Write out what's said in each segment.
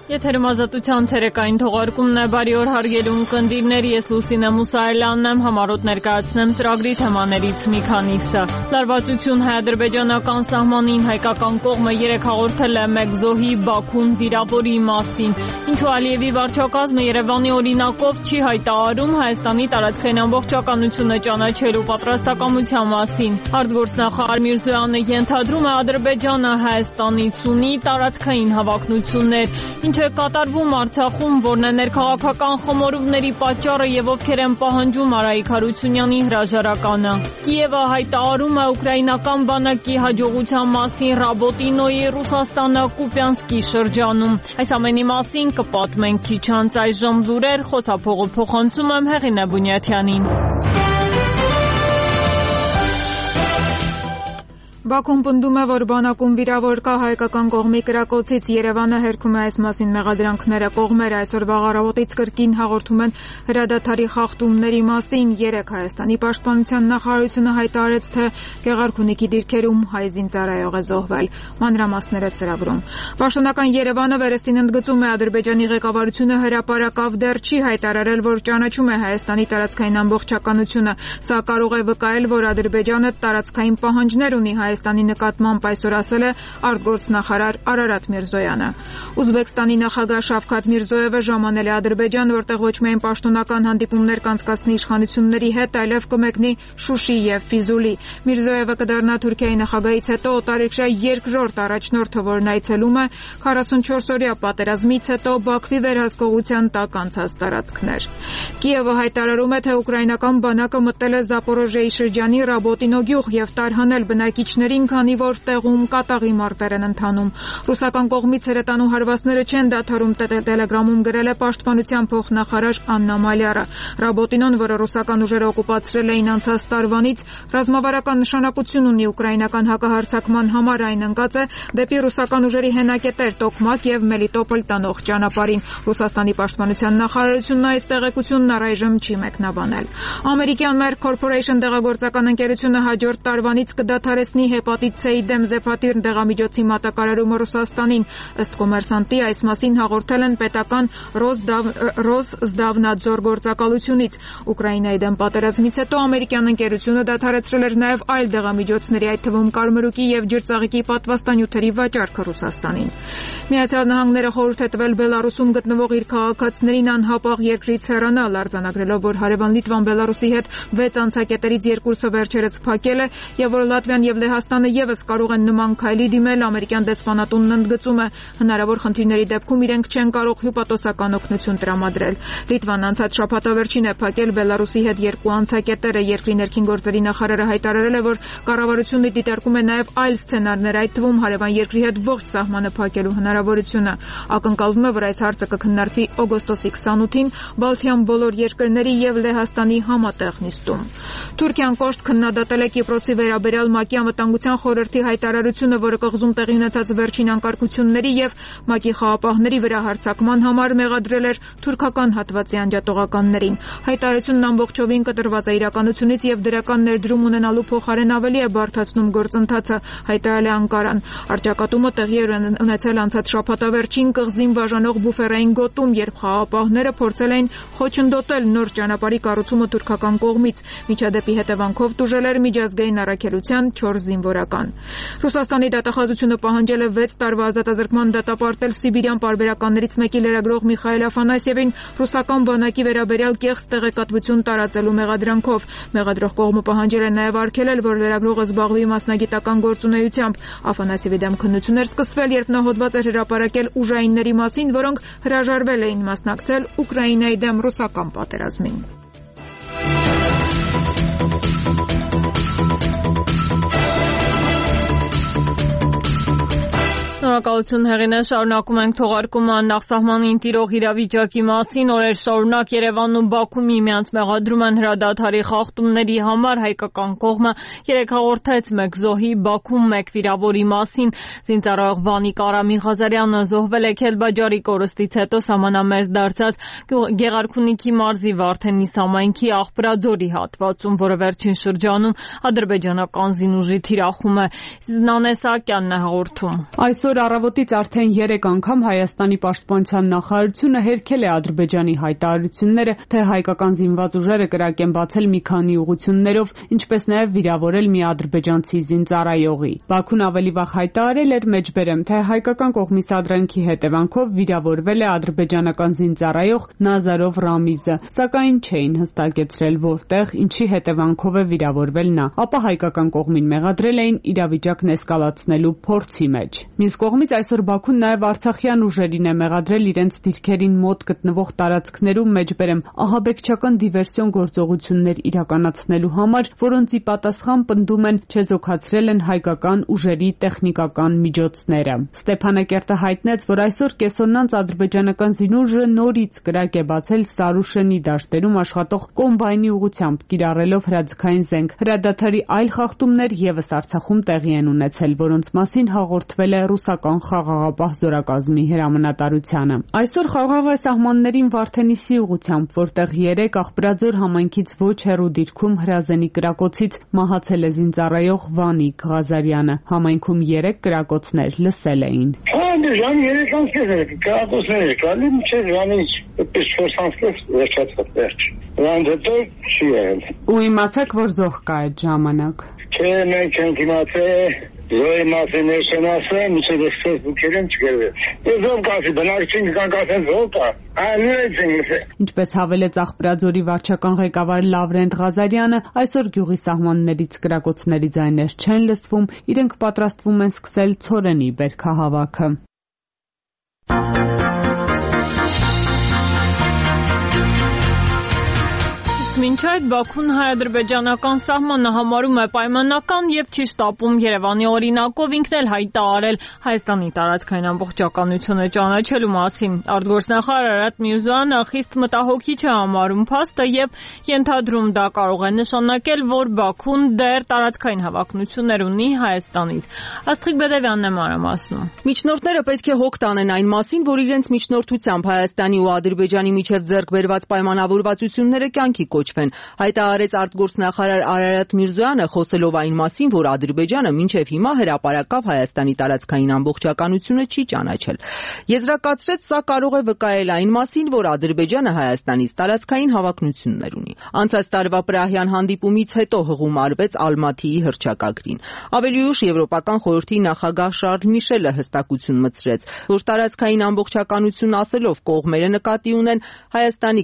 Եթերում ազատության ցերեկային թողարկումն է, բարի օր հարգելի ունկնդիրներ, ես Լուսինե Մուսայելյանն եմ, համառոտ ներկայացնեմ ծրագրի թեմաներից մի քանիսը։ Լարվածություն հայ-ադրբեջանական սահմանին հայկական կողմը 3 հաղորդել է մեկ զոհի Բաքուն վիրավորի մասին, ինչու Ալիևի վարչակազմը Երևանի օրինակով չի հայտարարում Հայաստանի տարածքային ամբողջականությունը ճանաչելու պատրաստակամության մասին։ Արտգործնախարար Միրզոյանը ենթադրում է Ադրբեջանը Հայաստանից ունի տարածքային հավակնություններ, ինչ է կատարվում Արցախում, որն է ներքաղաքական խմորումների պատճառը եւ ովքեր են պահանջում Արայիկ Հարությունյանի հրաժարականը։ Կիևը հայտարարում է ուկրաինական բանակի հաջողության մասին Ռաբոտինոյի Ռուսաստանը Կուպյանսկի շրջանում։ Այս ամենի մասին կպատմենք քիչ անց, այժմ լուրեր, խոսափողը փոխանցում եմ Հեղինե Բունյաթյանին։ Բաքուն պնդում է, որ բանակում վիրավոր կա հայկական կողմի կրակոցից, Երևանը հերքում է այս մասին մեղադրանքները, կողմերը այսօր առավոտից կրկին հաղորդում են հրադադարի խախտումների մասին, 3 Հայաստանի պաշտպանության նախարարությունը հայտարարեց, թե Գեղարքունիքի դիրքերում հայ զինծառայող է զոհվել, մանրամասները ծրագրում։ Պաշտոնական Երևանը վերստին ընդգծում է Ադրբեջանի ղեկավարությունը հրապարակավ դեռ չի հայտարարել, որ ճանաչում է Հայաստանի տարածքային ամբողջականությունը, սա կարող է վկայել, որ Ադրբեջանը տարածքային պահանջներ ունի Հայաստանի նկատմամբ, այսօր ասել է արտգործնախարար Արարատ Միրզոյանը։ Ուզբեկստանի նախագահ Շավքաթ Միրզոևը ժամանել է Ադրբեջան, որտեղ ոչ միայն պաշտոնական հանդիպումներ կանցկացնի իշխանությունների հետ, այլև կմեկնի Շուշի եւ Ֆիզուլի։ Միրզոևը կդառնա Թուրքիայի նախագահից հետո օտարերկրյա երկրորդ առաջնորդը, որն այցելում է 44-օրյա պատերազմից հետո Բաքվի վերահսկողության տակ անցած տարածքներ։ Կիևը հայտարարում է, թե ուկրաինական բանակը մտել է Զապորոժիայի շրջանի Ռաբոտինո գյուղ եւ տարհանել բնակիչներին, քանի որ տեղում կատաղի մարտեր են ընթանում։ Ռուսական կողմից հրետանու հարվածները չեն դադարում, Տելեգրամում գրել է պաշտպանության փոխնախարար Աննա Մալյարը։ Ռաբոտինոն, որը ռուսական ուժերը օկուպացրել էին անցած տարվանից, ռազմավարական նշանակություն ունի ուկրաինական հակահարձակման համար, այն ընկած է դեպի ռուսական ուժերի հենակետեր Տոկմակ եւ Մելիտոպոլ տանող ճանապարհին։ Ռուսաստանի պաշտպանության նախարարությունն այս տեղեկությունն առայժմ չի մեկնաբանել։ Ամերիկյան Merck Corporation դեղագործական ընկերությունը հաջորդ տարվանից կդադարեցնի հեպատիտ C-ի դեմ Զեփաթիր դեղամիջոցի մատակարարումը Ռուսաստանին, ըստ Կոմերսանտի այս մասին հաղորդել են պետական Ռոսզդավնադզոր գործակալությունից։ Ուկրաինայի դեմ պատերազմից հետո ամերիկյան ընկերությունը դադարեցրել էր նաև այլ դեղամիջոցների, այդ թվում կարմրուկի եւ ջրծաղիկի պատվաստանյութերի վաճառքը Ռուսաստանին։ Միացյալ Նահանգները խորհուրդ է տվել Բելարուսում գտնվող իր քաղաքացիներին անհապաղ երկրից հեռանալ, արձանագրելով, որ հարևան Լիտվան Բելարուսի հետ 6 անցակետերից 2-ը վերջերս փակել է եւ որ Լատվիան եւ Լեհաստանը եւս կարող են նման քայլի դիմել, ամերիկյան դեսպանատունն ընդգծում է, հնարավոր խնդիրների դեպքում իրենք չեն կարող հյուպատոսական օգնություն տրամադրել։ Լիտվան անցած շաբաթավերջին է փակել Բելարուսի հետ 2 անցակետերը, երկրի ներքին գործերի նախարարը հայտարարել է, որ կառավարությունը դիտարկում է նաեւ այլ սցենարներ, այդ թվում հարևան երկրի հետ ողջ սահմանը փակելու հնարավորությունը։ Ակնկալվում է, որ այս հարցը կքննարկվի օգոստոսի 28-ին Բալթյան բոլոր երկրների եւ Լեհաստանի համատեղ նիստում։ Թուրքիան կոշտ քննադատել է Կիպրոսի վերաբերյալ ՄԱԿ-ի անվտանգության խորհրդի հայտարարությունը, որը կղզում տեղի ունեցած վերջին անկարգությունների եւ ՄԱԿ-ի խաղապահների վրա հարձակման համար մեղադրել էր թուրքական հատվածի անջատողականներին։ Հայտարարությունն ամբողջովին կտրված է իրականությունից եւ դրական ներդրում ունենալու փոխարեն ավելի է բարդացնում գործընթացը, հայտարարել է Անկարան։ Առճակատումը տեղի էր ունեցել անցած շաբաթավերջին կղզին բաժանող բուֆերային գոտում, երբ խաղապահները փորձել էին խոչընդոտել նոր ճանապարհի կառուցումը թուրքական կողմից։ Միջադեպի հետևանքով տուժել էր միջազգային առաքելության 4 զինվորական։ Ռուսաստանի դատախազությունը պահանջել է 6 տարվա ազատազրկման դատապարտել Սիբիրյան պարբերականներից մեկի լրագրող Միխայել Աֆանասьևին ռուսական բանակի վերաբերյալ կեղծ տեղեկատվություն տարածելու մեղադրանքով։ Մեղադրող կողմը պահանջել է նաև արգելել, որ լրագրողը զբաղվի մասնագիտական գործունեությամբ։ Աֆանասьևի դեմ քննություն էր սկսվել, երբ նա հոդված էր հրապարակել ուժայինների մասին, որոնք հրաժարվել էին մասնակցել Ուկրաինայի դեմ ռուսական պատերազմին։ Շնորհակալություն Հեղինե, շարունակում ենք թողարկումը նախսահմանին տիրող իրավիճակի մասին, օրեր շարունակ Երևանն ու Բաքուն միմյանց մեղադրում են հրադադարի խախտումների համար, հայկական կողմը 3 հաղորդեց մեկ զոհի Բաքվում մեկ վիրավորի մասին, զինծառայող Վանիկ Արամի Ղազարյանը զոհվել է Քելբաջարի կորստից հետո սահմանամերձ դարձած Գեղարքունիքի մարզի Վարդենիս համայնքի Աղբրաձորի հատվածում, որը վերջին շրջանում ադրբեջանական զինուժի թիրախում է։ Նանե Սահակյանն է հաղորդում։ Այսօր Այսօր առավոտից արդեն 3 անգամ Հայաստանի պաշտպանության նախարարությունը հերքել է Ադրբեջանի հայտարարությունները, թե հայկական զինված ուժերը կրակ են բացել մի քանի ուղղություններով, ինչպես նաև վիրավորել մի ադրբեջանցի զինծառայողի։ Բաքուն ավելի վաղ հայտարարել էր մեջբերեմ, թե հայկական կողմի սադրանքի հետևանքով վիրավորվել է ադրբեջանական զինծառայող Նազարով Ռամիզը, սակայն չէին հստակեցրել որտեղ, ինչի հետևանքով է վիրավորվել նա, ապա հայկական կողմին մեղադրել էին իրավիճակն էսկալացնելու փորձի մեջ։ Մյուս կողմից այսօր Բաքուն նաև արցախյան ուժերին է մեղադրել իրենց դիրքերին մոտ գտնվող տարածքներում մեջբերեմ ահաբեկչական դիվերսիոն գործողություններ իրականացնելու համար, որոնց ի պատասխան պնդում են չեզոքացրել են հայկական ուժերի տեխնիկական միջոցները։ Ստեփանակերտը հայտնեց, որ այսօր կեսօրնանց ադրբեջանական զինուժը նորից կրակ է բացել Սարուշենի դաշտերում աշխատող կոմբայնի ուղղությամբ, կիրառելով հրաձգային զենք։ Հրադադարի այլ խախտումներ ևս Արցախում տեղի են ունեցել, որոնց մասին հաղորդվել է ռուսական խաղաղապահ զորակազմի հրամանատարությանը։ Այսօր խաղաղ է սահմաններին Վարդենիսի ուղղությամբ, որտեղ 3 Աղբրաձոր համայնքից ոչ հեռու դիրքում հրազենի կրակոցից մահացել է զինծառայող Վանիկ Ղազարյանը։ Համայնքում 3 կրակոցներ լսել էին։ Ժամ 3 անցկեր կրակոցներ կալի մինչև ժամից 4 անցկեր վերջացավ վերջ։ Դրանց հետո չի եղել։ Ու իմացաք, որ զոհ կա այդ ժամանակ։ Չէ, մենք չենք իմացել, զոհի մասին չեմ ասել, մինչև Facebook-երում չգրվել։ Ես ով կասի, բնակչին կասեն զոհ կա, նույնից են լսել։ Ինչպես հավելեց Աղբրաձորի վարչական ղեկավար Լավրենտ Ղազարյանը, այսօր գյուղի սահմաններից կրակոցների ձայներ չեն լսվում, իրենք պատրաստվում են սկսել ցորենի բերքահավաքը։ Մինչ այդ Բաքուն հայ-ադրբեջանական սահմանը համարում է պայմանական եւ չի շտապում Երևանի օրինակով ինքն էլ հայտարարել Հայաստանի տարածքային ամբողջականությունը ճանաչելու մասին։ Արտգործնախարար Արարատ Միրզոյանը խիստ մտահոգիչ է համարում փաստը եւ ենթադրում դա կարող է նշանակել, որ Բաքուն դեռ տարածքային հավակնություններ ունի Հայաստանից։ Աստղիկ Բեդևյանն է մանրամասնում։ Միջնորդները պետք է հոգ տանեն այն մասին, որ իրենց միջնորդությամբ Հայաստանի ու Ադրբեջանի միջև ձեռք բերված պայմանավորվածությունները կյանքի կոչվեն, հայտարարեց արտգործնախարար Արարատ Միրզոյանը, խոսելով այն մասին, որ Ադրբեջանը մինչև հիմա հրապարակավ Հայաստանի տարածքային ամբողջականությունը չի ճանաչել։ Եզրակացրեց, սա կարող է վկայել այն մասին, որ Ադրբեջանը Հայաստանից տարածքային հավակնություններ ունի։ Անցած տարվա Պրահյան հանդիպումից հետո հղում արվեց Ալմաթիի հռչակագրին։ Ավելի ուշ Եվրոպական խորհրդի նախագահ Շարլ Միշելը հստակություն մտցրեց, որ տարածքային ամբողջականություն ասելով կողմերը նկատի ունեն Հայաստանի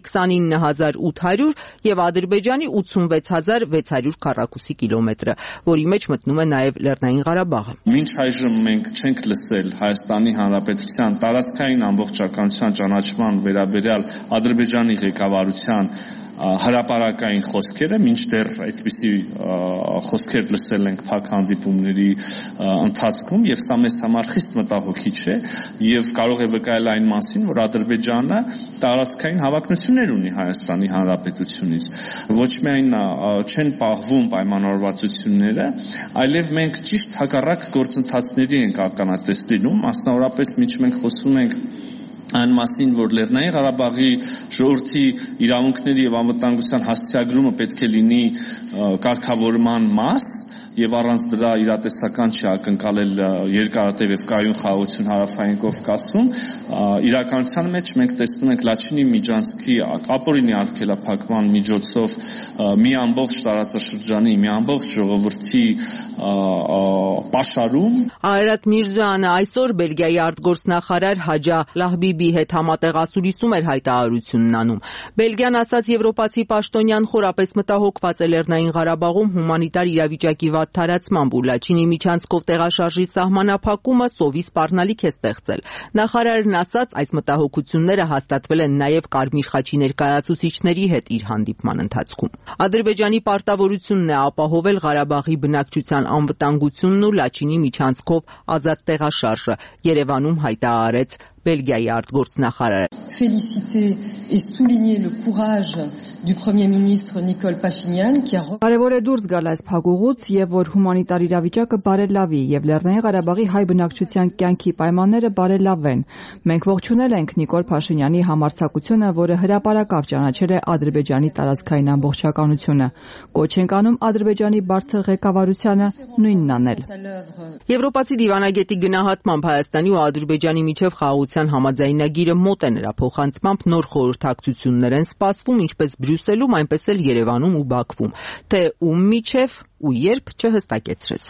29800 եւ Ադրբեջանի 86600 քառակուսի կիլոմետրը, որի մեջ մտնում է նաեւ Լեռնային Ղարաբաղը։ Մինչ այժմ մենք չենք լսել Հայաստանի Հանրապետության տարածքային ամբողջականության ճանաչման վերաբերյալ Ադրբեջանի ղեկավարության հրապարակային խոսքերը, մինչդեռ այդպիսի խոսքեր լսել ենք փակ հանդիպումների ընթացքում, եւ սա մեզ համար խիստ մտահոգիչ է եւ կարող է վկայել այն մասին, որ Ադրբեջանը տարածքային հավակնություններ ունի Հայաստանի Հանրապետությունից։ Ոչ միայն չեն պահվում պայմանավորվածությունները, այլև մենք ճիշտ հակառակ գործընթացների ենք ականատես լինում, մասնավորապես մինչ մենք խոսում ենք այն մասին, որ Լեռնային Ղարաբաղի ժողովրդի իրավունքների եւ անվտանգության հասցեագրումը պետք է լինի կարգավորման մաս եւ առանց դրա իրատեսական չի ակնկալել երկարատև եւ կայուն խաղաղություն հարավային Կովկասում, իրականության մեջ մենք տեսնում ենք Լաչինի Միջանցքի ապօրինի արգելափակման միջոցով մի ամբողջ տարածաշրջանի, մի ամբողջ ժողովրդի պաշարում։ Արարատ Միրզոյանը այսօր Բելգիայի արտգործնախարար Հաջա Լահբիբի հետ համատեղ ասուլիսում էր հայտարարությունն անում։ Բելգիան ասաց եվրոպացի պաշտոնյան խորապես մտահոգված է Լեռնային Ղարաբաղում հումանիտար իրավիճակի վատ տարածմամբ ու Լաչինի Միջանցքով տեղաշարժի սահմանափակումը սովի սպառնալիք է ստեղծել։ Նախարարն ասաց, այս մտահոգությունները հաստատվել են նաև Կարմիր խաչի ներկայացուցիչների հետ իր հանդիպման ընթացքում։ Ադրբեջանի պարտավորությունն է ապահովել Ղարաբաղի բնակչության անվտանգությունն ու Լաչինի Միջանցքով ազատ տեղաշարժը, Երևանում հայտարարեց Բելգիայի արտգործնախարարը։ féliciter et souligner le courage du Premier ministre Nicole Pachinian qui a Կարևոր է դուրս գալ այս փակուղուց եւ որ հումանիտար իրավիճակը բարելավի եւ Լեռնային Ղարաբաղի հայ բնակչության կյանքի պայմանները բարելավեն։ Մենք ողջունել ենք Նիկոլ Փաշինյանի համարձակությունը, որը հրապարակավ ճանաչել է Ադրբեջանի տարածքային ամբողջականությունը։ Կոչ ենք անում Ադրբեջանի բարձր ղեկավարությանը նույնն անել։ Եվրոպացի դիվանագետի գնահատմամբ Հայաստանի ու Ադրբեջանի միջև խաղաղության համաձայնագիրը մոտ է նրա փոխանցմամբ նոր խորհրդակցություններ են սպասվում ինչպես Բրյուսելում, այնպես էլ Երևանում ու Բաքվում, թե ում միջև ու երբ չհստակեցրեց։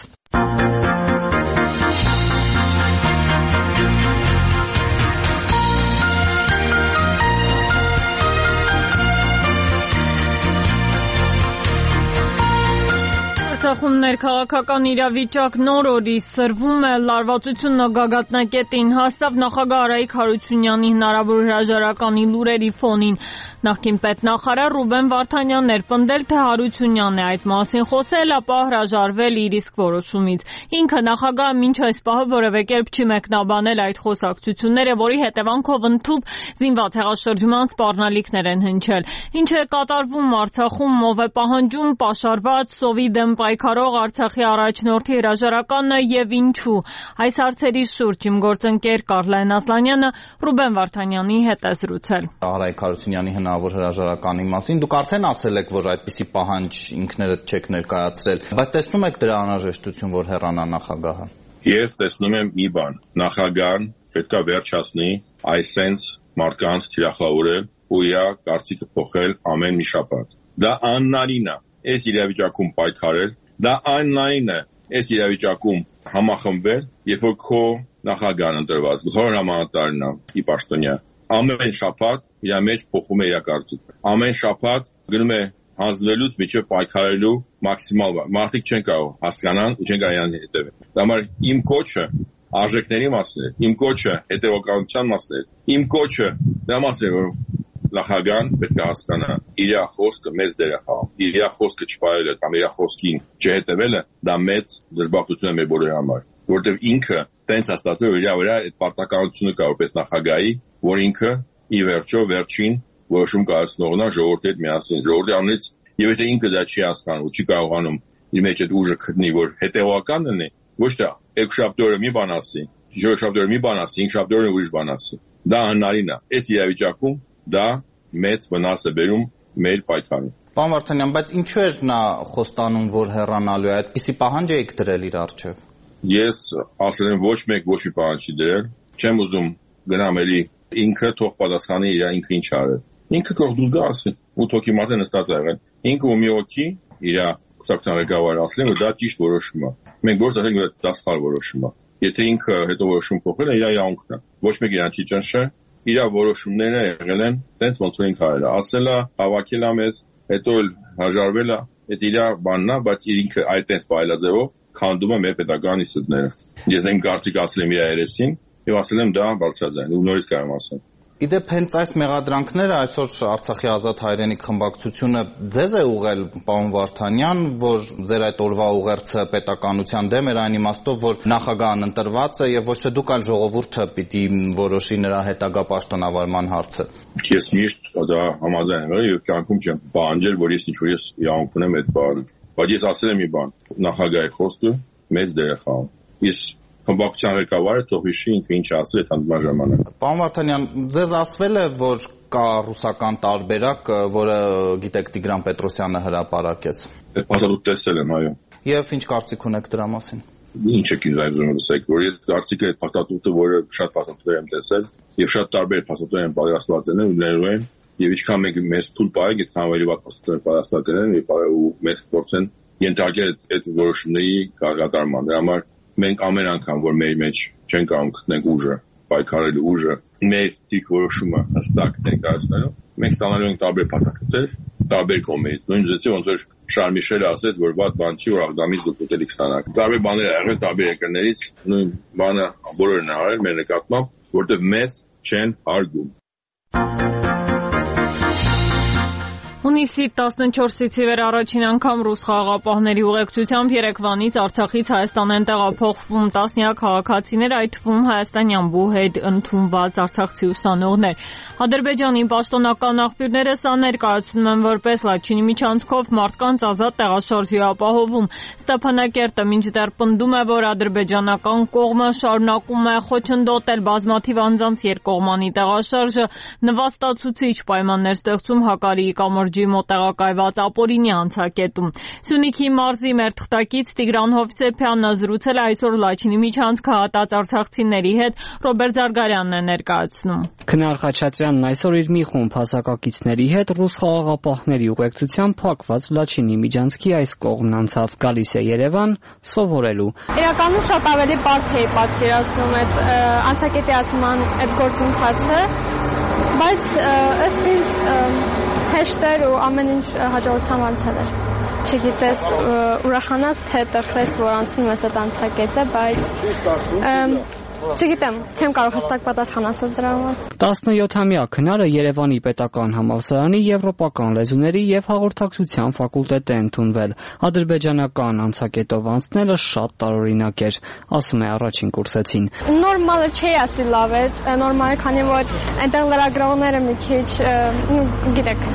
Արցախում ներքաղաքական իրավիճակ նոր օրի սրվում է, լարվածությունը գագաթնակետին հասավ նախագահ Արայիկ Հարությունյանի հնարավոր հրաժարականի լուրերի ֆոնին։ Նախկին պետնախարար Ռուբեն Վարդանյանն էր պնդել, թե Հարությունյանն է այդ մասին խոսել, ապա հրաժարվել իր իսկ որոշումից։ Ինքը նախագահը մինչ այս պահը որևէ կերպ չի մեկնաբանել այդ խոսակցությունները, որի հետևանքով ընդհուպ զինված հեղաշրջման սպառնալիքներ են հնչել։ Ինչ է կատարվում Արցախում, ով է պահանջում պաշարված սովի դեմ պայքարող Արցախի առաջնորդի հրաժարականը եւ ինչու։ Այս հարցերի շուրջ իմ գործընկեր Կարլեն Ասլանյանը Ռուբեն Վարդանյանի հետ է զրուցել։ Արայիկ Հարությունյանի հնարավոր հրաժարականի մասին դուք արդեն ասել եք, որ այդպիսի պահանջ ինքներդ չեք ներկայացրել, բայց տեսնում եք դրա անհրաժեշտություն, որ հեռանա նախագահը։ Ես տեսնում եմ մի բան, նախագահան պետք է վերջացնի այսենց մարդկանց թիրախավորել ու իր կարծիքը փոխել ամեն մի շաբաթ։ Դա աննարին է այս իրավիճակում պայքարել, դա աննարին է այս իրավիճակում համախմբվել, երբ որ քո նախագահան ընտրված, գլխավոր հրամանատարն է ի պաշտոնյա, ամեն շաբաթ իր մեջ փոխում է իր կարծիքը։ Ամեն շաբաթ գնում է հանձնվելուց մինչև պայքարելու մաքսիմալ մարդիկ չեն կարող հասկանան ու չեն կարող իրան հետևել։ Դա համար իմ կոչը արժեքների մասն է, իմ կոչը հետևականության մասն է, իմ կոչը դա մասն է, որ նախագահան պետք է հասկանա իր խոսքը մեծ դեր է խաղում, իր խոսքը չփայելը կամ իր խոսքին չհետևելը դա մեծ դժբախտություն է մեր բոլորի համար, որովհետև ինքը տենց հաստատել որ իր վրա այդ պարտականությունը կա որպես նախագահի, որ ինքը ի վերջո վերջին որոշում կայացնողն է ժողովրդի հետ միասին, ժողովրդի անունից եւ եթե ինքը դա չի հասկանում ու չի կարողանում իր մեջ այդ ուժը գտնի, որ հետեւական լինի, ոչ թե երկշաբթի մի բան ասի, երեքշաբթի մի բան ասի, ինքշաբթի ուրիշ բան ասի, դա հնարին է։ Այս իրավիճակում դա մեծ վնաս է բերում մեր պայքարին։ Պարոն Վարդանյան, բայց ինչու էր նա խոստանում, որ հեռանալու է, այդպիսի պահանջ եք դրել իր առջև։ Ես ասել եմ ոչ մեկ ոչ մի պահանջ չի դրել, չեմ ուզում գնամ էլի ինքը թող պատասխանի իր ինքը ինչ արել։ Ինքը կող դուզ գա ասի, 8 հոգի մարդ է նստած եղել։ Ինքը ու մի հոգի իր կուսակցության ղեկավարը ասել որ դա ճիշտ որոշում է։ Մենք գործ ասենք որ դա սխալ որոշում է։ Եթե ինքը հետո որոշում փոխել է, իր իրավունքն է։ Ոչ մեկ իրան չի ճնշել, իր որոշումները եղել են տենց ոնց որ ինքը արել է։ Ասել է, հավաքել է մեզ, հետո էլ հաջարվել է, այդ իր բանն է, բայց ինքը այդ տենց բայլաձևով քանդում է մեր պետական ինստիտուտները։ Ես այն կարծիք ասել եմ իր երեսին եւ ասել եմ դա բարձրաձայն ու նորից կարող եմ ասել։ Իդեպ հենց այս մեղադրանքները այսօր Արցախի ազատ հայրենիք խմբակցությունը ձեզ է ուղղել, պարոն Վարդանյան, որ ձեր այդ օրվա ուղերձը պետականության դեմ էր այն իմաստով, որ նախագահն ընտրված է եւ ոչ թե դուք այլ ժողովուրդը պիտի որոշի նրա հետագա պաշտոնավարման հարցը։ Ես միշտ դա համաձայն եմ եւ կյանքում չեմ պահանջել, որ ես ինչ-որ ես իրավունք ունեմ այդ բանը։ Բայց ես ասել եմ մի բան, նախագահի խոսքը մեծ դեր է խաղում։ Ես խմբակցության ղեկավարը թող հիշի ինքը ինչ ասել այդ հանդիպման ժամանակ։ Պարոն Վարդանյան, ձեզ ասվել է, որ կա ռուսական տարբերակ, որը գիտեք Տիգրան Պետրոսյանը հրապարակեց։ Այդ փաստաթուղթ տեսել եմ, այո։ Եվ ինչ կարծիք ունեք դրա մասին։ Ինչ եք ինձ այժմ լսեք, որ այդ կարծիքը այդ փաստաթուղթը, որը շատ փաստաթուղթեր եմ տեսել, եւ շատ տարբեր փաստաթուղթեր են պատրաստված են ու ներու են, եւ ինչքան մենք մեզ թույլ պահենք, այդքան ավելի վատ փաստաթուղթեր պատրաստված են ու մեզ փորձեն ենթարկել այդ որոշումների կարգատարման։ Դրա համար մենք ամեն անգամ, որ մեր մեջ չեն կարող գտնենք ուժը, պայքարելու ուժը, մեր դիք որոշումը հստակ ներկայացնելու, մենք ստանալու ենք տարբեր փաստաթղթեր, տարբեր կողմերից։ Նույն ձեւի ոնց որ Շարլ Միշելը ասեց, որ վատ բան չի, որ Աղդամից դուք ուտելիք ստանաք։ Տարբեր բաներ եղել տարբեր երկրներից, նույն բանը բոլորն են արել մեր նկատմամբ, որտեղ մեզ չեն հարգում։ Հունիսի 14-ից ի վեր առաջին անգամ ռուս խաղաղապահների ուղեկցությամբ Երևանից Արցախից Հայաստան են տեղափոխվում տասնյակ քաղաքացիներ, այդ թվում հայաստանյան բուհետ ընդունված արցախցի ուսանողներ։ Ադրբեջանի պաշտոնական աղբյուրները սա ներկայացնում են որպես Լաչինի միջանցքով մարդկանց ազատ տեղաշարժի ապահովում։ Ստեփանակերտը մինչդեռ պնդում է, որ ադրբեջանական կողմը շարունակում է խոչընդոտել բազմաթիվ անձանց երկկողմանի տեղաշարժը, նվաստացուցիչ պայմաններ ստեղծում Հակարիի կամրջի մոտ տեղակայված ապօրինի անցակետում։ Սյունիքի մարզի մեր թղթակից Տիգրան Հովսեփյանը զրուցել է այսօր Լաչինի միջանցքը հատած արցախցիների հետ, Ռոբերտ Զարգարյանն է ներկայացնում։ Քնար Խաչատրյանն այսօր իր մի խումբ հասակակիցների հետ ռուս խաղաղապահների ուղեկցությամբ փակված Լաչինի միջանցքի այս կողմն անցավ, գալիս է Երևան սովորելու։ Իրականում շատ ավելի բարդ էի պատկերացնում այդ անցակետիացման այդ գործընթացը, բայց ըստ ինձ հեշտ էր ու ամեն ինչ հաջողությամբ անցել էր։ Չգիտես, ուրախանաս թե տխրես, որ անցնում ես այդ անցակետը, բայց չգիտեմ, չեմ կարող հստակ պատասխան ասել դրա համար։ 17-ամյա քնարը Երևանի պետական համալսարանի եվրոպական լեզուների եւ հաղորդակցության ֆակուլտետ է ընդունվել։ Ադրբեջանական անցակետով անցնելը շատ տարօրինակ էր, ասում է առաջին կուրսեցին։ Նորմալը չի ասի լավ էր, նորմալ է, քանի որ այնտեղ լրագրողները մի քիչ, գիտեք,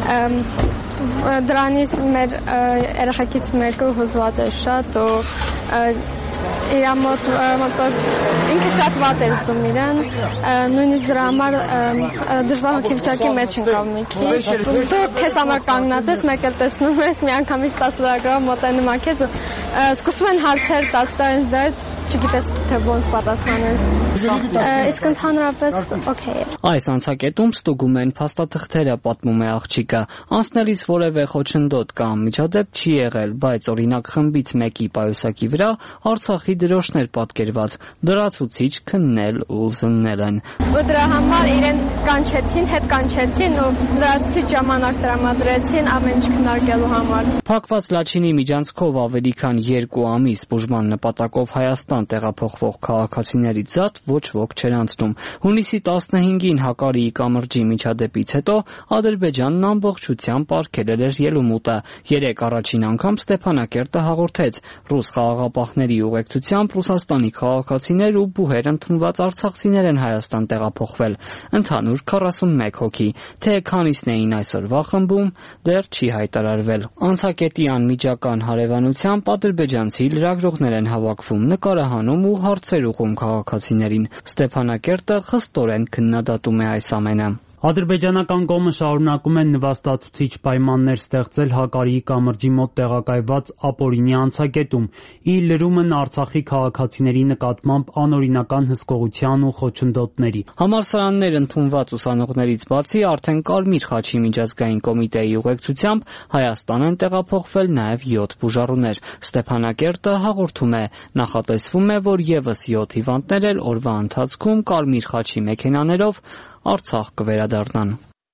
դրանից մեր երեխեքից մեկը հուզված էր շատ ու իր մոտ ինքը շատ վատ էր զգում իրեն, նույնիսկ դրա համար դժվար հոգեվիճակի մեջ ընկավ մի քիչ։ Դու քեզ համար կանգնած ես, մեկ էլ տեսնում ես, միանգամից 10 լրագրող մոտենում է քեզ ու սկսում են հարցեր տալ դրանից, չգիտես թե ոնց պատասխանես։ Իսկ ընդհանրապես օքեյ է։ Այս անցակետում ստուգում են փաստաթղթերը, պատմում է աղջիկը։ Անցնելիս որևէ խոչընդոտ կամ միջադեպ չի եղել, բայց օրինակ խմբից մեկի պայուսակի վրա Արցախի դրոշներ պատկերված, դրացուցիչ քննել ու զննել են։ Ու դրա համար իրեն կանչեցին, հետ կանչեցին ու դրացուցիչ ժամանակ տրամադրեցին ամեն ինչ քննարկելու համար։ Փակված Լաչինի միջանցքով ավելի քան 2 ամիս բուժման նպատակով Հայաստան տեղափոխվող քաղաքացիների զատ ոչ ոք չեր անցնում։ Հունիսի 15-ին Հակարիի կամրջի միջադեպից հետո Ադրբեջանն ամբողջությամբ արգելել էր ելումուտը։ 3 առաջին անգամ Ստեփանակերտը հաղորդեց ռուս խաղաղապահների ուղեկցությամբ Ռուսաստանի քաղաքացիներ ու բուհեր ընդունված արցախցիներ են Հայաստան տեղափոխվել։ Ընդհանուր 41 հոգի։ Թե քանիսն էին այսօրվա խմբում, դեռ չի հայտարարվել։ Անցակետի անմիջական հարևանությամբ ադրբեջանցի լրագրողներ են հավաքվում, նկարահանում ու հարցեր ուղղում քաղաքացիներին։ Ստեփանակերտը խստորեն քննադատում է այս ամենը։ Ադրբեջանական կողմը շարունակում է նվաստացուցիչ պայմաններ ստեղծել Հակարիի կամրջի մոտ տեղակայված ապօրինի անցակետում, ի լրումն Արցախի քաղաքացիների նկատմամբ անօրինական հսկողության ու խոչընդոտների։ Համալսարաններ ընդունված ուսանողներից բացի արդեն Կարմիր խաչի միջազգային կոմիտեի ուղեկցությամբ Հայաստան են տեղափոխվել նաև 7 բուժառուներ։ Ստեփանակերտը հաղորդում է, նախատեսվում է, որ եւս 7 հիվանդներ էլ օրվա ընթացքում Կարմիր խաչի մեքենաներով Արցախ կվերադառնան։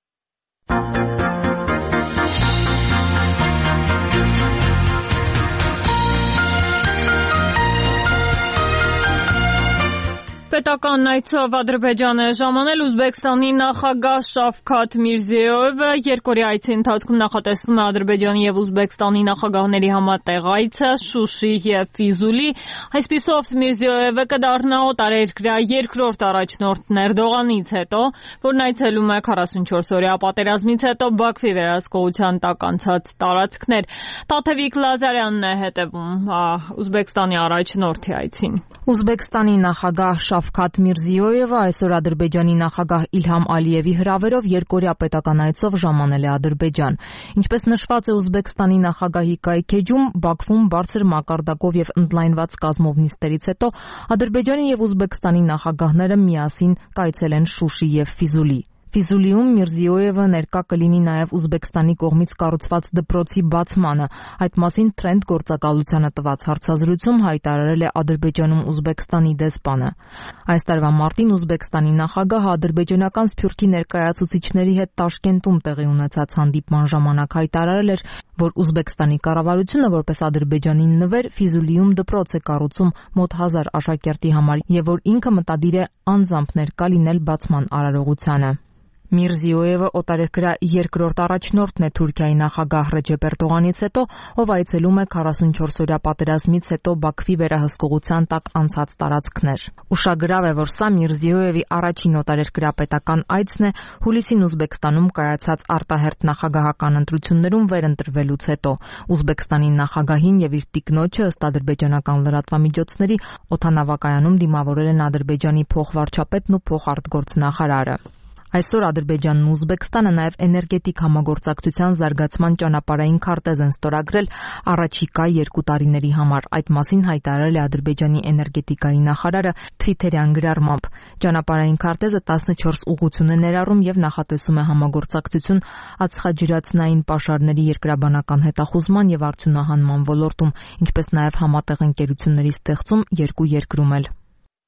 Պետական այցով Ադրբեջան է ժամանել Ուզբեկստանի նախագահ Շավքաթ Միրզիոյևը։ Երկօրյա այցի ընթացքում նախատեսվում է Ադրբեջանի եւ Ուզբեկստանի նախագահների համատեղ այցը Շուշի եւ Ֆիզուլի։ Այսպիսով Միրզիոյևը կդառնա օտարերկրյա երկրորդ առաջնորդն Էրդողանից հետո, որն այցելում է 44-օրյա պատերազմից հետո Բաքվի վերահսկողության տակ անցած տարածքներ։ Տաթևիկ Լազարյանն է հետևում Ուզբեկստանի առաջնորդի այցին։ Ուզբեկստանի նախագահ Շավքաթ Միրզիոյևը այսօր Ադրբեջանի նախագահ Իլհամ Ալիևի հրավերով երկօրյա պետական այցով ժամանել է Ադրբեջան։ Ինչպես նշված է Ուզբեկստանի նախագահի կայքեջում, Բաքվում բարձր մակարդակով եւ ընդլայնված կազմով նիստերից հետո Ադրբեջանի եւ Ուզբեկստանի նախագահները միասին կայցել են Շուշի եւ Ֆիզուլի։ Ֆիզուլիում Միրզիոյևը ներկա կլինի նաև Ուզբեկստանի կողմից կառուցված դպրոցի բացմանը։ Այդ մասին Trend գործակալությանը տված հարցազրույցում հայտարարել է Ադրբեջանում Ուզբեկստանի դեսպանը։ Այս տարվա մարտին Ուզբեկստանի նախագահը ադրբեջանական սփյուռքի ներկայացուցիչների հետ Տաշկենտում տեղի ունեցած հանդիպման ժամանակ հայտարարել էր, որ Ուզբեկստանի կառավարությունը որպես Ադրբեջանի նվեր Ֆիզուլիում դպրոց է կառուցում մոտ 1000 աշակերտի համար եւ որ ինքը մտադիր է անձամբ ներկա լինել բացման արարողությանը։ Միրզիոևը օտարերկրյա երկրորդ առաջնորդն է Թուրքիայի նախագահ Ռեջեփ Էրդողանից հետո, ով այցելում է 44-օրյա պատերազմից հետո Բաքվի վերահսկողության տակ անցած տարածքներ։ Ուշագրավ է, որ սա Միրզիոևի առաջին օտարերկրյա պետական այցն է հուլիսին Ուզբեկստանում կայացած արտահերթ նախագահական ընտրություններում վերընտրվելուց հետո։ Ուզբեկստանի նախագահին եւ իր տիկնոջը ըստ ադրբեջանական լրատվամիջոցների օդանավակայանում դիմավորել են Ադրբեջանի փոխվարչապետն ու փոխարտգործնախարարը։ Այսօր Ադրբեջանն ու Ուզբեկստանը նաև էներգետիկ համագործակցության զարգացման ճանապարհային քարտեզ են ստորագրել առաջիկա 2 տարիների համար։ Այդ մասին հայտարարել է Ադրբեջանի էներգետիկայի նախարարը Twitter-յան գրառմամբ։ Ճանապարհային քարտեզը 14 ուղղություն է ներառում եւ նախատեսում է համագործակցություն ածխաջրածնային պաշարների երկրաբանական հետախուզման եւ արդյունահանման ոլորտում, ինչպես նաև համատեղ ընկերությունների ստեղծում 2 երկրում էլ։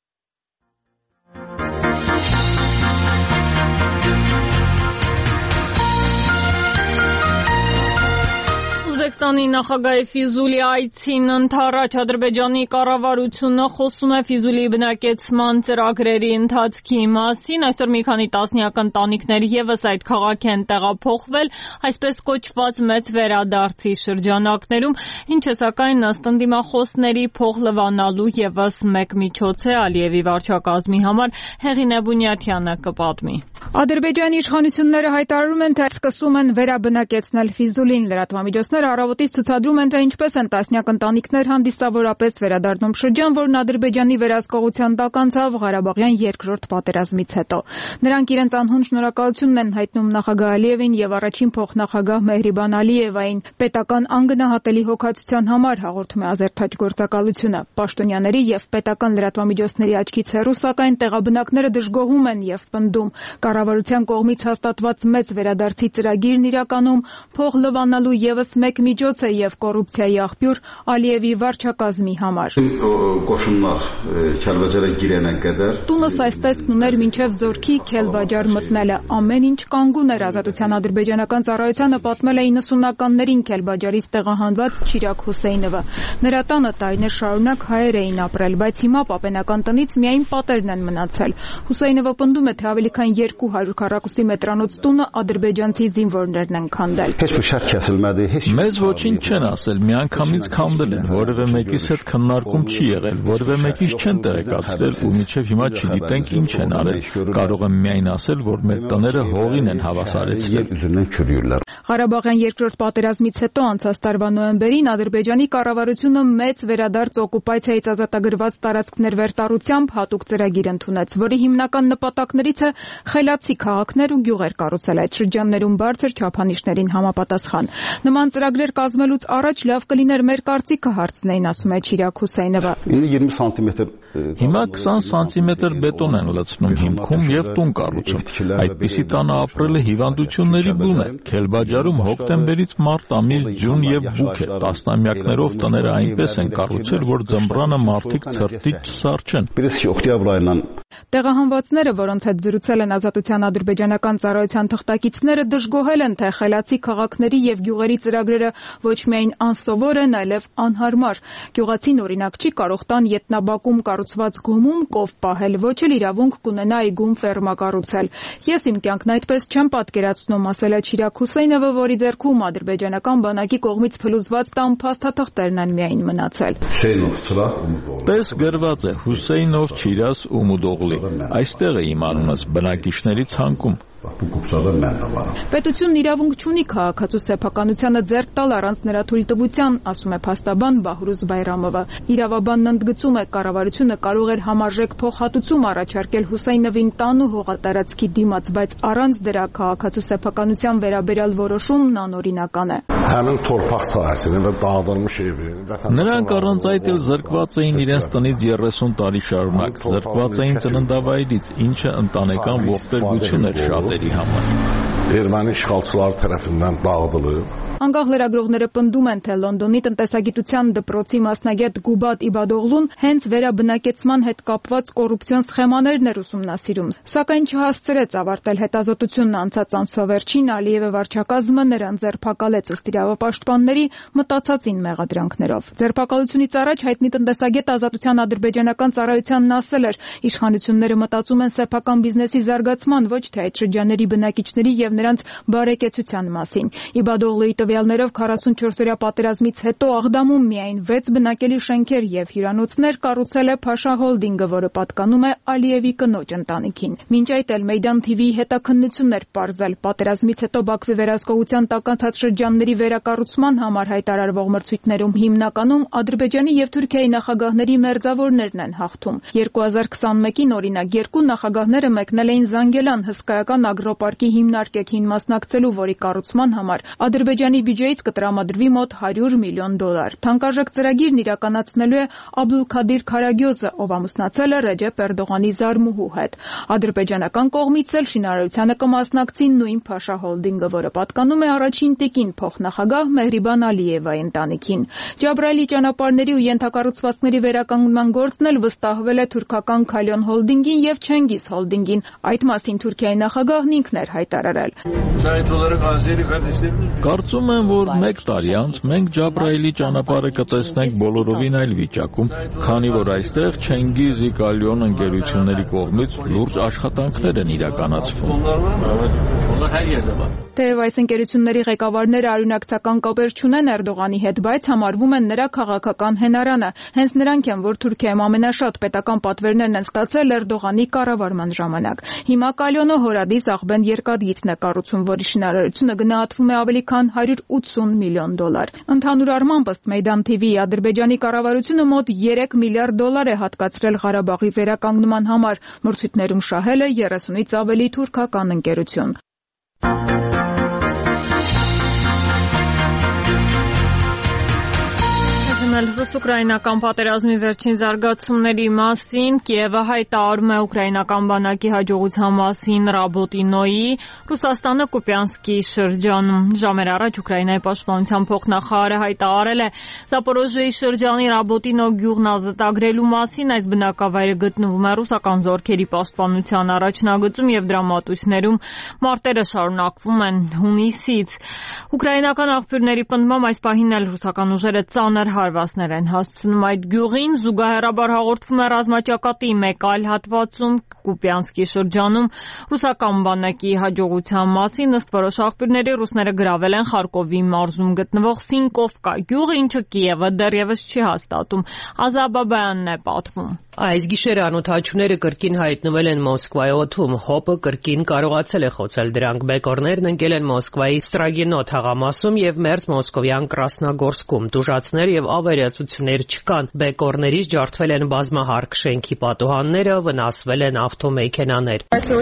Ուզբեկստանի նախագահի Ֆիզուլի այցին ընդառաջ Ադրբեջանի կառավարությունը խոսում է Ֆիզուլի բնակեցման ծրագրերի ընթացքի մասին։ Այսօր մի քանի տասնյակ ընտանիքներ եւս այդ քաղաք են տեղափոխվել, այսպես կոչված մեծ վերադարձի շրջանակներում, ինչը սակայն ըստ ընդդիմախոսների փոխլվանալու եւս մեկ միջոց է Ալիևի վարչակազմի համար։ Հեղինե Բունյաթյանը կպատմի։ Ադրբեջանի իշխանությունները հայտարարում են, թե սկսում են վերաբնակեցնել Ֆիզուլին։ Լրատվամիջոցները առավոտից ցուցադրում են, թե ինչպես են տասնյակ ընտանիքներ հանդիսավորապես վերադառնում շրջան, որն Ադրբեջանի վերահսկողության տակ անցավ Ղարաբաղյան երկրորդ պատերազմից հետո։ Նրանք իրենց անհուն շնորհակալությունն են հայտնում նախագահ Ալիևին եւ առաջին փոխնախագահ Մեհրիբան Ալիևային պետական անգնահատելի հոգացության համար, հաղորդում է Ազերթաջ գործակալությունը։ Պաշտոնյաների եւ պետական լրատվամիջոցների աչքից հեռու, սակայն տեղաբնակները դժգոհում են եւ պնդում, կառավարության կողմից հաստատված մեծ վերադարձի ծրագիրն իրականում փող լվանալու եւս մեկ միջոց է եւ կոռուպցիայի աղբյուր Ալիևի վարչակազմի համար։ Տունս այս տեսքն ուներ մինչև Զորքի Քելվաջար մտնելը։ Ամեն ինչ կանգուն էր։ Ազատության ադրբեջանական ծառայությանը պատմել է 90-ականներին Քելվաջարից տեղահանված Չիրակ Հուսեյնովը։ Նրա տանը տարիներ շարունակ հայեր էին ապրել, բայց հիմա պապենական տնից միայն պատերն են մնացել։ Հուսեյնովը պնդում է, թե ավելի քան 200 քառակուսի մետրանոց տունը ադրբեջանցի զինվորներն են քանդել։ Մեզ ոչինչ չեն ասել, միանգամից քանդել են, որևէ մեկիս հետ քննարկում չի եղել, որևէ մեկից չեն տեղեկացրել ու մինչև հիմա չգիտենք ինչ են արել։ Կարող եմ միայն ասել, որ մեր տները հողին են հավասարեցրել։ Ղարաբաղյան երկրորդ պատերազմից հետո անցած տարվա նոյեմբերին Ադրբեջանի կառավարությունը մեծ վերադարձ օկուպացիայից ազատագրված տարածքներ վերտառությամբ հատուկ ծրագիր ընդունեց, որի հիմնական նպատակներից է խելացի քաղաքներ ու գյուղեր կառուցել այդ շրջաններում բարձր չափանիշներին համապատասխան։ Նման ծրագրեր կազմելուց առաջ լավ կլիներ մեր կարծիքը հարցնեին, ասում է Չիրակ Հուսեյնովը։ Հիմա 20 սանտիմետր բետոն են լցնում հիմքում եւ տուն կառուցում։ Այդպիսի տանը ապրելը հիվանդությունների բուն է։ Քելբաջարում հոկտեմբերից մարտ ամիս ջուն եւ բուք է։ Տասնամյակներով տները այնպես են կառուցել, որ ձմռանը մարդիկ ցրտից չսարճեն։ Տեղահանվածները, որոնց հետ զրուցել են Ազատության ադրբեջանական ծառայության թղթակիցները, դժգոհել են, թե խելացի քաղաքների եւ գյուղերի ծրագրերը ոչ միայն անսովոր են, այլև անհարմար։ Գյուղացին օրինակ չի կարող տան ետնաբակում կառուցված գումում կով պահել, ոչ էլ իրավունք կունենա այգում ֆերմա կառուցել։ Ես իմ կյանքն այդպես չեմ պատկերացնում, ասել է Չիրակ Հուսեյնովը, որի ձեռքում ադրբեջանական բանակի կողմից փլուզված տան փաստաթղթերն են միայն մնացել։ Տես գրված է Հուսեյնով Չիրաս Ումուդօղլի։ Այստեղ է իմ անունս, բնակիչների ցանկում։ Պետությունն իրավունք չունի քաղաքացու սեփականությանը ձեռք տալ առանց նրա թույլտվության, ասում է փաստաբան Բահրուզ Բայրամովը։ Իրավաբանն ընդգծում է, կառավարությունը կարող էր համարժեք փոխհատուցում առաջարկել Հուսեյնովին տան ու հողատարածքի դիմաց, բայց առանց դրա քաղաքացու սեփականության վերաբերյալ որոշումն անօրինական է։ Նրանք առանց այդ էլ զրկված էին իրենց տնից 30 տարի շարունակ, զրկված էին ծննդավայրից, ինչը ընտանեկան ողբերգություն էր շատերի համար։ erməni işğalçıları tərəfindən dağıdılıb. Անկախ լրագրողները պնդում են, թե Լոնդոնի տնտեսագիտության դպրոցի մասնագետ Գուբատ Իբադօղլուն հենց վերաբնակեցման հետ կապված կոռուպցիոն սխեմաներն էր ուսումնասիրում, սակայն չհասցրեց ավարտել հետազոտությունն անցած ամսվերջին Ալիևը վարչակազմը նրան ձերբակալեց ըստ իրավապաշտպանների մտածածին մեղադրանքներով։ Ձերբակալությունից առաջ հայտնի տնտեսագետ Ազատության ադրբեջանական ծառայությանն ասել էր, իշխանությունները մտածում են սեփական բիզնեսի զարգացման, ոչ թե այդ շրջանների բնակիչների եւ նրանց բարեկեցության մասին։ Իբադօղլուի տվյալներով 44-օրյա պատերազմից հետո Աղդամում միայն 6 բնակելի շենքեր եւ հյուրանոցներ կառուցել է Փաշա Հոլդինգը, որը պատկանում է Ալիևի կնոջ ընտանիքին։ Մինչ այդ էլ Մեյդան TV-ի հետաքննությունն էր պարզել պատերազմից հետո Բաքվի վերահսկողության տակ անցած շրջանների վերակառուցման համար հայտարարվող մրցույթներում հիմնականում Ադրբեջանի եւ Թուրքիայի նախագահների մերձավորներն են հաղթում։ 2021-ին օրինակ երկու նախագահները մեկնել էին Զանգելան հսկայական ագրոպարկի հիմնարկեքին մասնակցելու, որի կառուցման համար Ադրբեջանի բյուջեից կտրամադրվի մոտ $100 միլիոն։ Թանկարժեք ծրագիրն իրականացնելու է Աբդուլքադիր Քարագյոզը, ով ամուսնացել է Ռեջեփ Էրդողանի զարմուհու հետ։ Ադրբեջանական կողմից էլ շինարարությանը կմասնակցի նույն Փաշա Հոլդինգը, որը պատկանում է առաջին տիկին փոխնախագահ Մեհրիբան Ալիևայի ընտանիքին։ Ջաբրայելի ճանապարհների ու ենթակառուցվածքների վերականգնման գործն էլ վստահվել է թուրքական Քալյոն Հոլդինգին եւ Չենգիզ Հոլդինգին։ Այդ մասին Թուրքիայի նախագահն ինքն էր հայտարարել։ Կարծում եմ, որ 1 տարի անց մենք Ջաբրայելի ճանապարհը կտեսնենք բոլորովին այլ վիճակում, քանի որ այստեղ Չենգիզի Կալյոն ընկերությունների կողմից լուրջ աշխատանքներ են իրականացվում։ Թեև այս ընկերությունների ղեկավարները արյունակցական կապեր չունեն Էրդողանի հետ, բայց համարվում են նրա քաղաքական հենարանը։ Հենց նրանք են, որ Թուրքիայում ամենաշատ պետական պատվերներն են ստացել Էրդողանի կառավարման ժամանակ։ Հիմա Կալյոնը հորադիս աղբեն երկաթգիծն է կառուցում, որի շինարարությունը գնահատվում է ավելի քան $180 միլիոն։ Ընդհանուր առմամբ ըստ Մեյդան TV-ի Ադրբեջանի կառավարությունը մոտ $3 միլիարդ է հատկացրել Ղարաբաղի վերականգնման համար, մրցույթներում շահել է 30-ից ավելի թուրքական ընկերություն։ Ռուս-ուկրաինական պատերազմի վերջին զարգացումների մասին Կիևը հայտարարում է ուկրաինական բանակի հաջողության մասին Ռաբոտինոյի Ռուսաստանը Կուպյանսկի շրջանում։ Ժամեր առաջ Ուկրաինայի պաշտպանության փոխնախարարը հայտարարել է Զապորոժիեի շրջանի Ռաբոտինո գյուղն ազատագրելու մասին։ Այս բնակավայրը գտնվում է ռուսական զորքերի պաշտպանության առաջնագծում եւ դրա մատույցներում մարտերը շարունակվում են հունիսից։ Ուկրաինական աղբյուրների պնդմամբ այս պահին էլ ռուսական ուժերը ծանր հարվածներ են հասցնում այդ գյուղին։ Զուգահեռաբար հաղորդվում է ռազմաճակատի մեկ այլ հատվածում Կուպյանսկի շրջանում ռուսական բանակի հաջողության մասին։ Ըստ որոշ աղբյուրների ռուսները գրավել են Խարկովի մարզում գտնվող Սինկովկա գյուղը, ինչը Կիևը դեռևս չի հաստատում։ Ազաբաբայանն է պատվում։ Այս գիշերը անօթաչուները կրկին հայտնվել են Մոսկվայի օդում։ ՀՕՊ-ը կրկին կարողացել է խոցել դրանք։ Բեկորներն ընկել են Մոսկվայի Ստրագինո թաղամասում եւ մերձ մոսկովյան Կրասնոգորսկում։ Տուժածներ եւ ավերածություններ չկան։ Բեկորներից ջարդվել են բազմահարկ շենքի պատուհանները, վնասվել են ավտոմեքենաներ։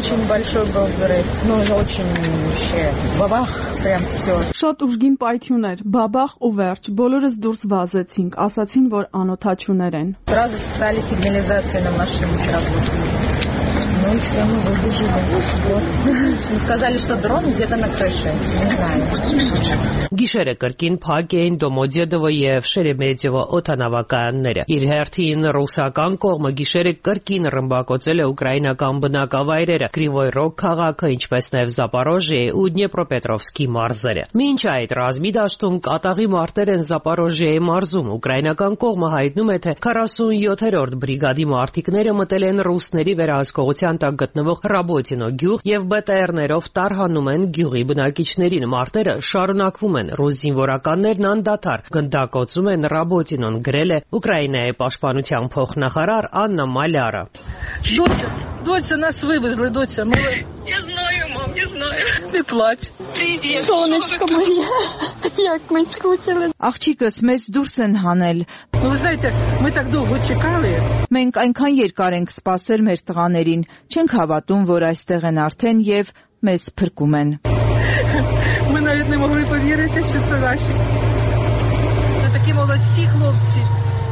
Շատ ուժգին պայթյուն էր, բաբախ ու վերջ, բոլորս դուրս վազեցինք, ասացին, որ անօթաչուներ են։ На маршруте работали. Ну и все, мы выжили. Сказали, что дрон где-то на крыше. Не знаю. Գիշերը կրկին փակ էին Դոմոդեդովը եւ Շերեմետյևը օդանավակայանները։ Իր հերթին ռուսական կողմը գիշերը կրկին ռմբակոծել է ուկրաինական բնակավայրերը, Կրիվոյ Ռոգ քաղաքը, ինչպես նաեւ Զապորոժիեի ու Դնեպրոպետրովսկի մարզերը։ Մինչ այդ ռազմի դաշտում կատաղի մարտեր են Զապորոժիեի մարզում։ Ուկրաինական կողմը հայտնում է, թե 47-րդ բրիգադի մարտիկները մտել են ռուսների վերահսկողության տակ գտնվող Ռաբոտինո գյուղ եւ ԲՏՌ-ներով տարհանում են գյուղի բնակիչներին։ Մարտերը շարունակվում են։ Ռուս զինվորականներն անդադար գնդակոծում են Ռաբոտինոն, գրել է Ուկրաինայի պաշտպանության փոխնախարար Աննա Մալյարը։ Доча, нас вывезли, доча. Я знаю, мам, я знаю. Не плачь. Привет. Солнышко мое. Як мы скучили. Աղջիկս մեզ դուրս են հանել։ Ну, вы знаете, мы так долго чекали. Մենք այնքան երկար ենք սպասել մեր տղաներին, չենք հավատում, որ այստեղ են արդեն եւ մեզ փրկում են։ Мы навіть не могли повірити, що це наші. Це такі молодці хлопці.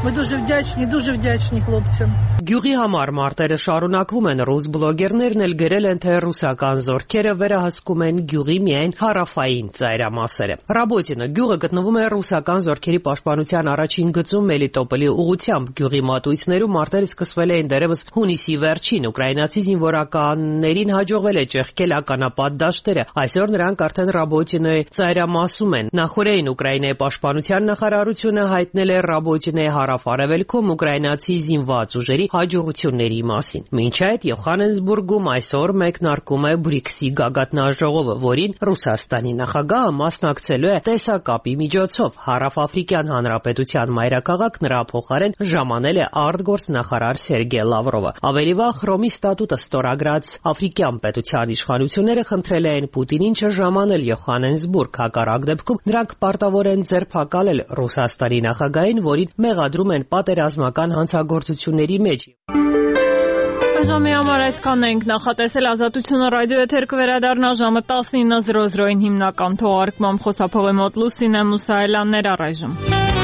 Ми дуже вдячні хлопцям. Գյուղի համար մարտերը շարունակվում են, ռուս բլոգերներն էլ գրել են, թե ռուսական զորքերը վերահսկում են գյուղի միայն հարավային ծայրամասերը։ Ռաբոտինը գյուղը գտնվում է ռուսական զորքերի պաշտպանության առաջին գծում Մելիտոպոլի ուղությամբ։ Գյուղի մատույցներում մարտերը սկսվել էին դեռևս հունիսի վերջին։ Ուկրաինացի զինվորականներին հաջողվել է ճեղքել ականապատ դաշտերը։ Այսօր նրանք արդեն Ռաբոտինոյի ծայրամասում են։ Նախորդին Ուկրաինայի պաշտպանության նախարարությունը հայտնել է Ռաբոտինոյի հարավ-արևելքում ուկրաինացի զինված ուժերի հաջողությունների մասին։ Մինչ այդ Յոհաննեսբուրգում այսօր մեկնարկում է BRICS-ի գագաթնաժողովը, որին Ռուսաստանի նախագահը մասնակցելու է տեսակապի միջոցով։ Հարավաֆրիկյան Հանրապետության մայրաքաղաք նրա փոխարեն ժամանել է արտգործնախարար Սերգեյ Լավրովը։ Ավելի վաղ Հռոմի ստատուտը ստորագրած աֆրիկյան պետության իշխանությունները խնդրել էին Պուտինին չժամանել Յոհաննեսբուրգ, հակառակ դեպքում նրանք պարտավոր են ձերբակալել Ռուսաստանի նախագահին, որին մեղադրում են պատերազմական հանցագործությունների մեջ։ Ժամի համար այսքանն ենք նախատեսել Ազատությունը ռադիո եթեր կվերադառնա ժամը 19:00-ին հիմնական թողարկմամբ խոսափողի մոտ Լուսինե Մուսայելյաններ առայժմ։